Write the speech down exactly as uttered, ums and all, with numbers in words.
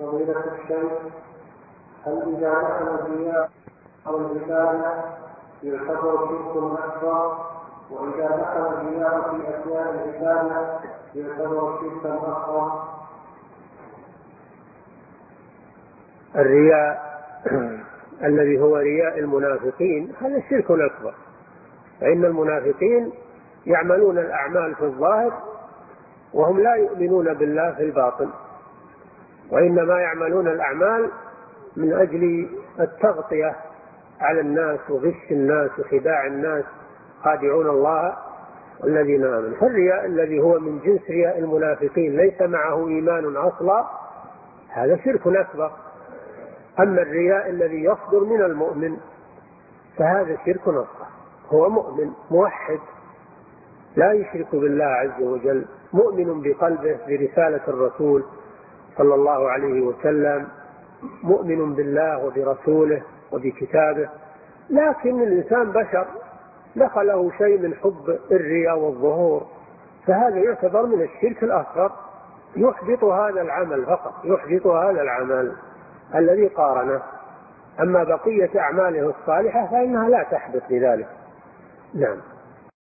فضيلة الشيخ، هل إذا دخل الرياء أو العبادة يعتبر شرك أكبر؟ وإذا دخل الرياء في أثناء العبادة يعتبر شركا أكبر؟ الرياء الذي هو رياء المنافقين هذا شرك أكبر، فإن المنافقين يعملون الأعمال في الظاهر وهم لا يؤمنون بالله في الباطن، وإنما يعملون الأعمال من أجل التغطية على الناس وغش الناس وخداع الناس، خادعون الله والذين آمنوا. فالرياء الذي هو من جنس رياء المنافقين ليس معه إيمان أصلا هذا شرك أكبر. أما الرياء الذي يصدر من المؤمن فهذا شرك أصغر، هو مؤمن موحد لا يشرك بالله عز وجل، مؤمن بقلبه برسالة الرسول صلى الله عليه وسلم، مؤمن بالله وبرسوله وبكتابه، لكن الإنسان بشر دخله شيء من حب الرياء والظهور، فهذا يعتبر من الشرك الأصغر، يحبط هذا العمل فقط، يحبط هذا العمل الذي قارنه. أما بقية أعماله الصالحة فإنها لا تحبط بذلك. نعم.